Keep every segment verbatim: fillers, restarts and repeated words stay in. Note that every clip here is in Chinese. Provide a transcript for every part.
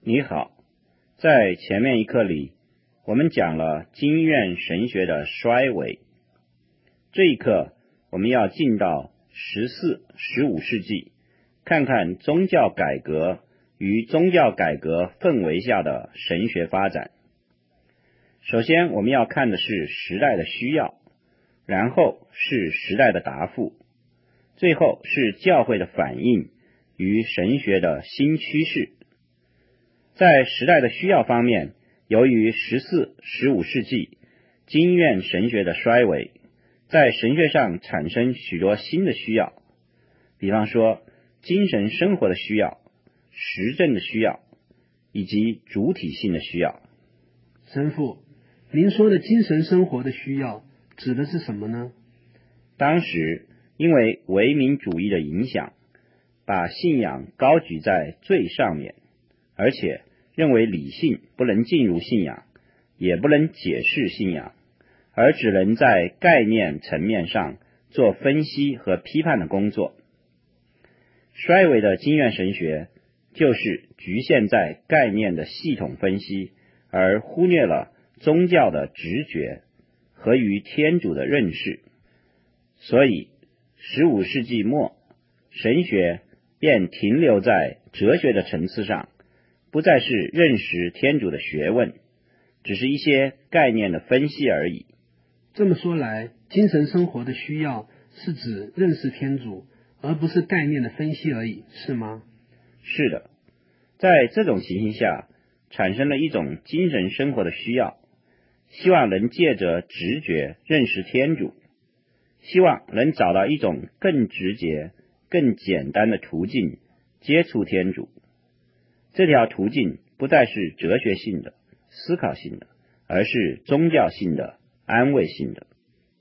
你好，在前面一课里，我们讲了经院神学的衰微。这一课我们要进到十四、十五世纪，看看宗教改革与宗教改革氛围下的神学发展。首先，我们要看的是时代的需要，然后是时代的答复，最后是教会的反应与神学的新趋势。在时代的需要方面，由于十四、十五世纪经院神学的衰微，在神学上产生许多新的需要，比方说精神生活的需要、实证的需要，以及主体性的需要。 神父，您说的精神生活的需要指的是什么呢？ 当时因为唯名主义的影响，把信仰高举在最上面，而且认为理性不能进入信仰，也不能解释信仰，而只能在概念层面上做分析和批判的工作。衰微的经院神学就是局限在概念的系统分析，而忽略了宗教的直觉和与天主的认识。所以十五世纪末，神学便停留在哲学的层次上，不再是认识天主的学问，只是一些概念的分析而已。 这么说来，精神生活的需要是指认识天主，而不是概念的分析而已，是吗？ 是的，在这种情形下，产生了一种精神生活的需要，希望能借着直觉认识天主，希望能找到一种更直接、更简单的途径接触天主。这条途径不再是哲学性的、思考性的，而是宗教性的、安慰性的。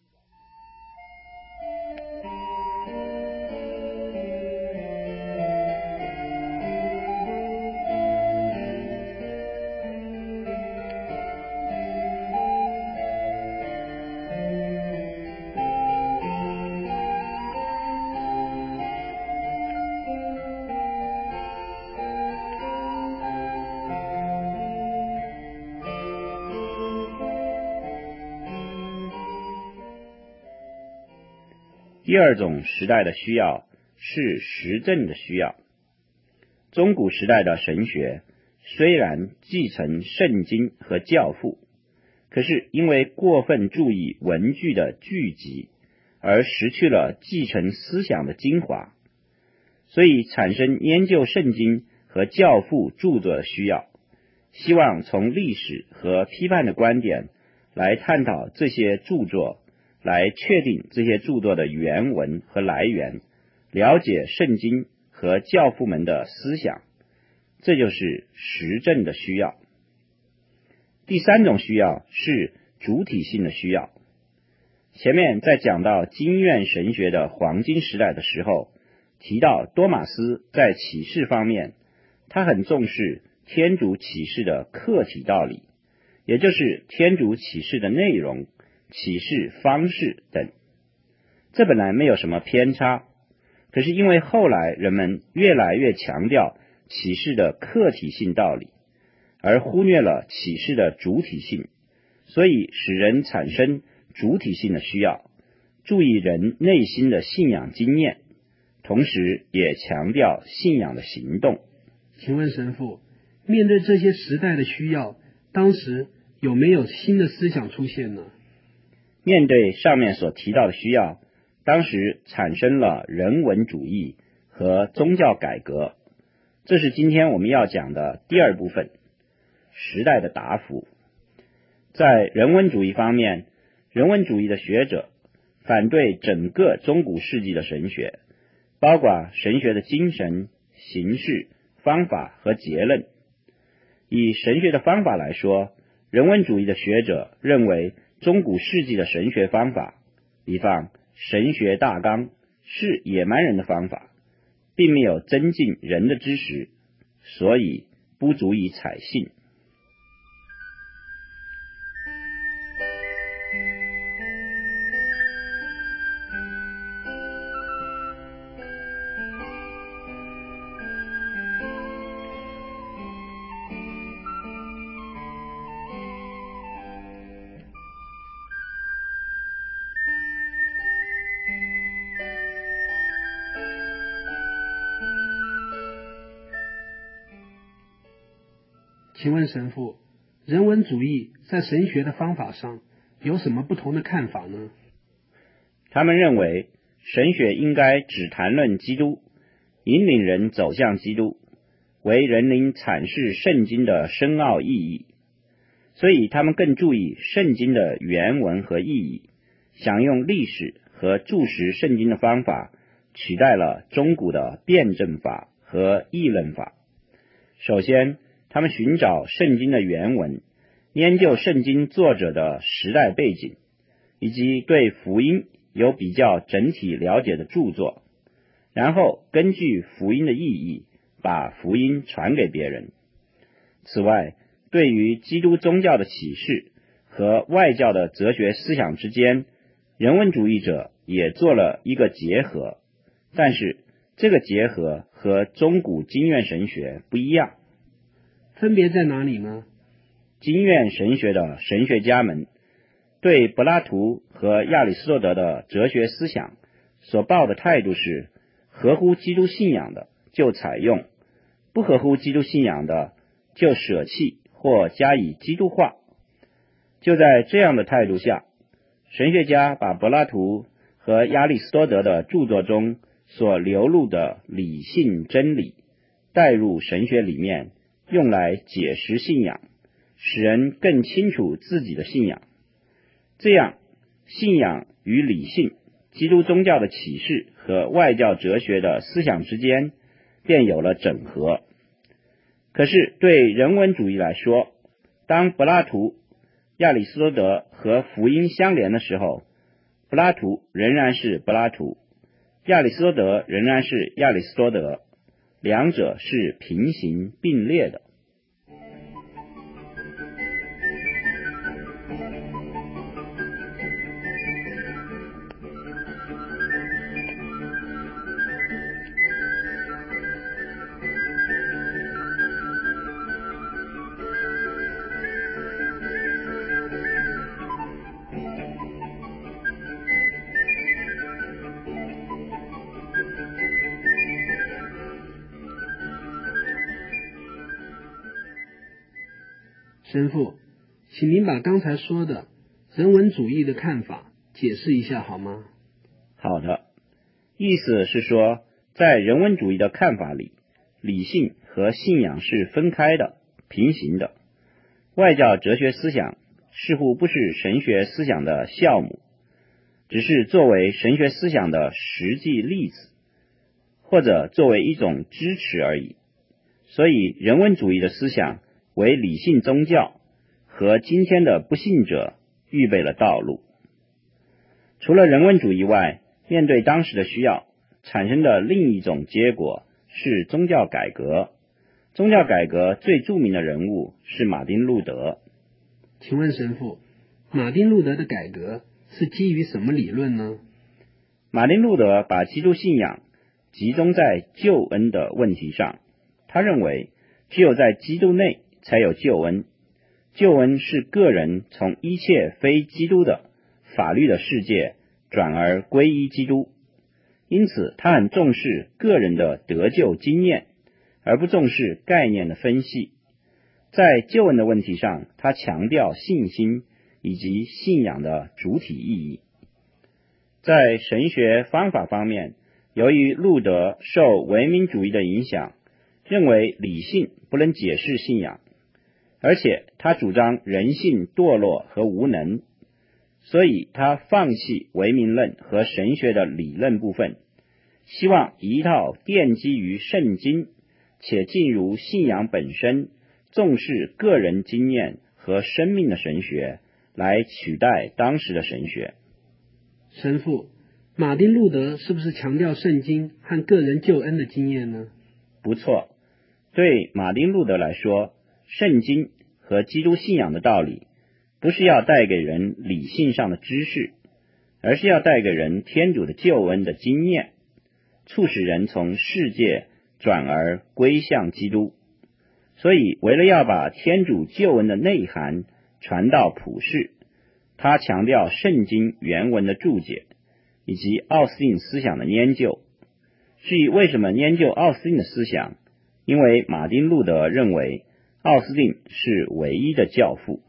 第二种时代的需要是实证的需要。中古时代的神学虽然继承圣经和教父，可是因为过分注意文句的聚集，而失去了继承思想的精华，所以产生研究圣经和教父著作的需要，希望从历史和批判的观点来探讨这些著作，来确定这些著作的原文和来源，了解圣经和教父们的思想，这就是实证的需要。第三种需要是主体性的需要。前面在讲到经院神学的黄金时代的时候，提到多马斯在启示方面，他很重视天主启示的客体道理，也就是天主启示的内容、启示方式等。这本来没有什么偏差，可是因为后来人们越来越强调启示的客体性道理，而忽略了启示的主体性，所以使人产生主体性的需要，注意人内心的信仰经验，同时也强调信仰的行动。 请问神父，面对这些时代的需要，当时有没有新的思想出现呢？ 面对上面所提到的需要，当时产生了人文主义和宗教改革，这是今天我们要讲的第二部分，时代的答复。在人文主义方面，人文主义的学者反对整个中古世纪的神学，包括神学的精神、形式、方法和结论。以神学的方法来说，人文主义的学者认为中古世纪的神学方法，比方神学大纲，是野蛮人的方法，并没有增进人的知识，所以不足以采信。 请问神父，人文主义在神学的方法上有什么不同的看法呢？ 他们认为神学应该只谈论基督，引领人走向基督，为人灵阐释圣经的深奥意义，所以他们更注意圣经的原文和意义，想用历史和注释圣经的方法取代了中古的辩证法和议论法。首先，他们寻找圣经的原文，研究圣经作者的时代背景，以及对福音有比较整体了解的著作，然后根据福音的意义，把福音传给别人。此外，对于基督宗教的启示和外教的哲学思想之间，人文主义者也做了一个结合，但是这个结合和中古经院神学不一样。 分别在哪里呢？ 经院神学的神学家们对柏拉图和亚里士多德的哲学思想所抱的态度是，合乎基督信仰的就采用，不合乎基督信仰的就舍弃或加以基督化。就在这样的态度下，神学家把柏拉图和亚里士多德的著作中所流露的理性真理带入神学里面，用来解释信仰，使人更清楚自己的信仰。这样，信仰与理性、基督宗教的启示和外教哲学的思想之间便有了整合。可是对人文主义来说，当柏拉图、亚里士多德和福音相连的时候，柏拉图仍然是柏拉图，亚里士多德仍然是亚里士多德，两者是平行并列的。 神父，请您把刚才说的人文主义的看法解释一下好吗？ 好的，意思是说，在人文主义的看法里，理性和信仰是分开的、平行的。外教哲学思想似乎不是神学思想的酵母，只是作为神学思想的实际例子，或者作为一种支持而已。所以人文主义的思想为理性宗教和今天的不信者预备了道路。除了人文主义外，面对当时的需要，产生的另一种结果是宗教改革。宗教改革最著名的人物是马丁路德。 请问神父，马丁路德的改革是基于什么理论呢？ 马丁路德把基督信仰集中在救恩的问题上，他认为只有在基督内才有救恩，救恩是个人从一切非基督的法律的世界转而归依基督，因此他很重视个人的得救经验，而不重视概念的分析。在救恩的问题上，他强调信心以及信仰的主体意义。在神学方法方面，由于路德受唯名主义的影响，认为理性不能解释信仰，而且他主张人性堕落和无能，所以他放弃唯名论和神学的理论部分，希望以一套奠基于圣经且进入信仰本身，重视个人经验和生命的神学来取代当时的神学。 神父，马丁路德是不是强调圣经和个人救恩的经验呢？ 不错，对马丁路德来说，圣经和基督信仰的道理不是要带给人理性上的知识，而是要带给人天主的救恩的经验，促使人从世界转而归向基督。所以为了要把天主救恩的内涵传到普世，他强调圣经原文的注解以及奥斯定思想的研究。至于为什么研究奥斯定的思想，因为马丁路德认为奥斯定是唯一的教父。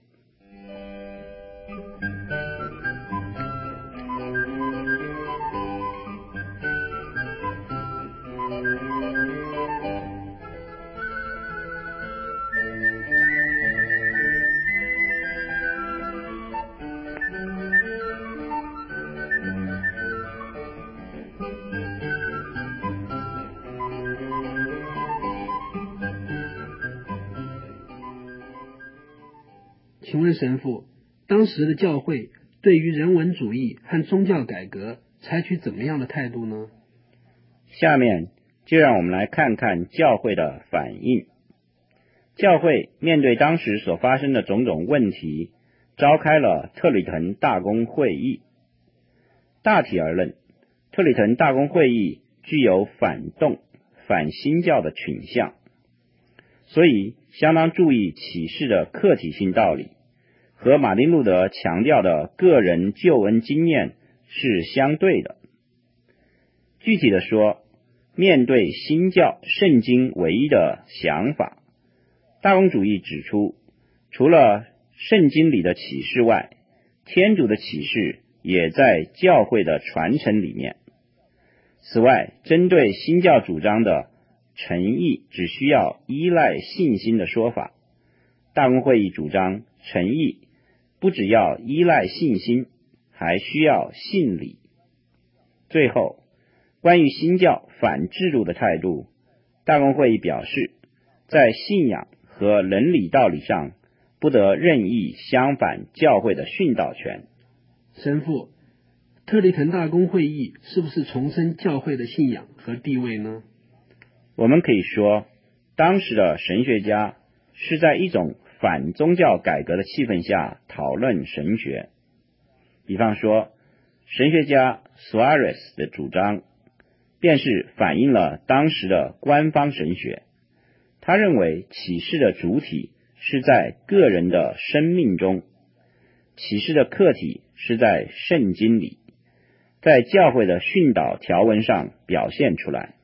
请问神父，当时的教会对于人文主义和宗教改革采取怎么样的态度呢？ 下面就让我们来看看教会的反应。教会面对当时所发生的种种问题，召开了特里滕大公会议。大体而论，特里滕大公会议具有反动、反新教的倾向，所以相当注意启示的客体性道理，和马丁路德强调的个人救恩经验是相对的。具体的说，面对新教圣经唯一的想法，大公主义指出，除了圣经里的启示外，天主的启示也在教会的传承里面。此外，针对新教主张的诚意只需要依赖信心的说法，大公会议主张诚意不只要依赖信心，还需要信理。最后，关于新教反制度的态度，大公会议表示，在信仰和伦理道理上不得任意相反教会的训导权。 神父，特里滕大公会议是不是重申教会的信仰和地位呢？ 我们可以说，当时的神学家是在一种反宗教改革的气氛下讨论神学。比方说，神学家 Suarez 的主张便是反映了当时的官方神学。他认为启示的主体是在个人的生命中，启示的客体是在圣经里，在教会的训导条文上表现出来。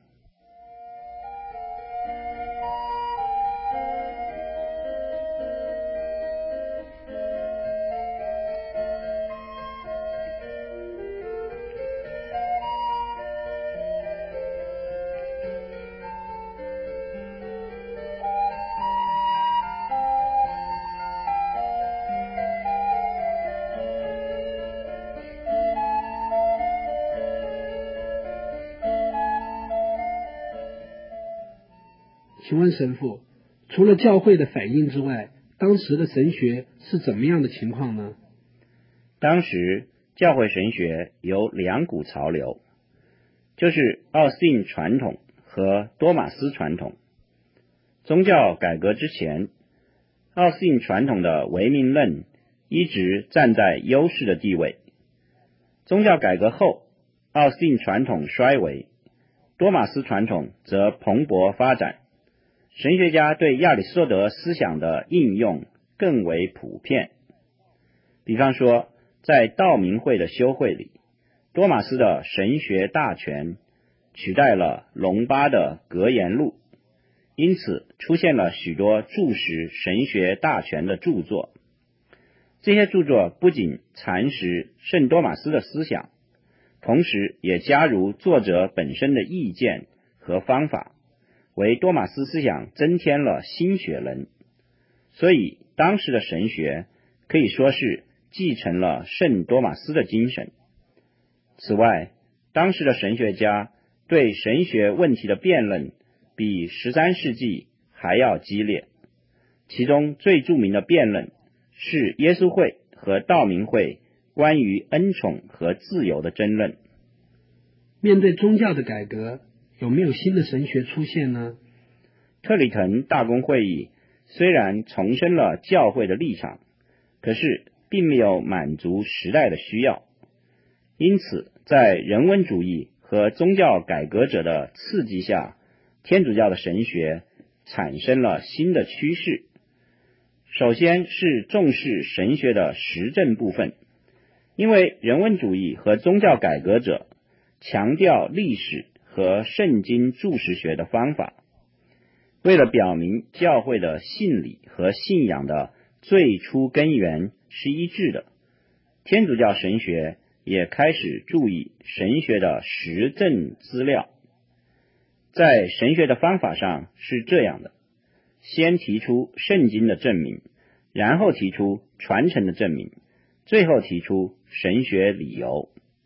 请问神父，除了教会的反应之外，当时的神学是怎么样的情况呢？ 当时教会神学有两股潮流，就是奥斯定传统和多马斯传统。宗教改革之前，奥斯定传统的唯命论一直站在优势的地位。宗教改革后，奥斯定传统衰微，多马斯传统则蓬勃发展。神学家对亚里士多德思想的应用更为普遍。比方说，在道明会的修会里，多马斯的神学大全取代了龙巴的格言录，因此出现了许多注释神学大全的著作。这些著作不仅阐释圣多马斯的思想，同时也加入作者本身的意见和方法，为多马斯思想增添了新血能。所以当时的神学可以说是继承了圣多马斯的精神。此外，当时的神学家对神学问题的辩论比十三世纪还要激烈，其中最著名的辩论是耶稣会和道明会关于恩宠和自由的争论。 面对宗教的改革，有没有新的神学出现呢？ 特里滕大公会议虽然重申了教会的立场，可是并没有满足时代的需要。因此，在人文主义和宗教改革者的刺激下，天主教的神学产生了新的趋势。首先是重视神学的实证部分，因为人文主义和宗教改革者强调历史和圣经注释学的方法。 为了表明教会的信理和信仰的最初根源是一致的，天主教神学也开始注意神学的实证资料。在神学的方法上是这样的，先提出圣经的证明，然后提出传承的证明，最后提出神学理由。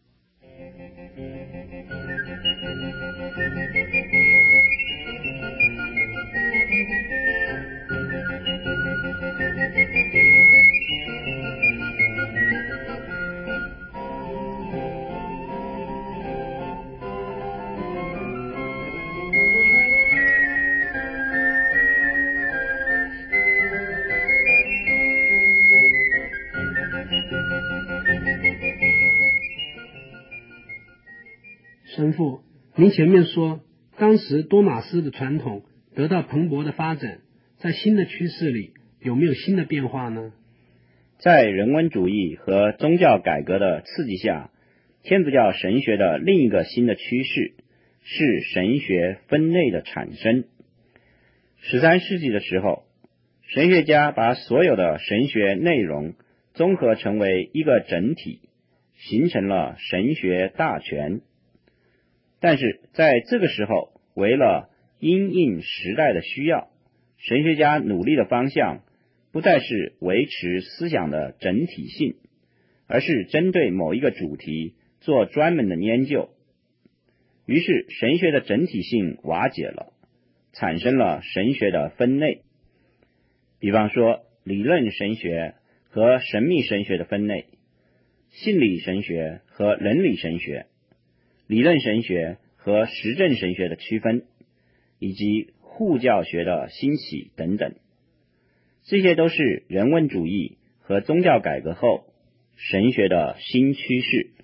神父，您前面说，当时多马斯的传统得到蓬勃的发展，在新的趋势里有没有新的变化呢？ 在人文主义和宗教改革的刺激下，天主教神学的另一个新的趋势是神学分类的产生。十三世纪的时候，神学家把所有的神学内容综合成为一个整体，形成了神学大全。但是在这个时候，为了因应时代的需要，神学家努力的方向不再是维持思想的整体性，而是针对某一个主题做专门的研究。于是神学的整体性瓦解了，产生了神学的分类。比方说理论神学和神秘神学的分类，信理神学和伦理神学，理论神学和实证神学的区分，以及护教学的兴起等等。这些都是人文主义和宗教改革后神学的新趋势。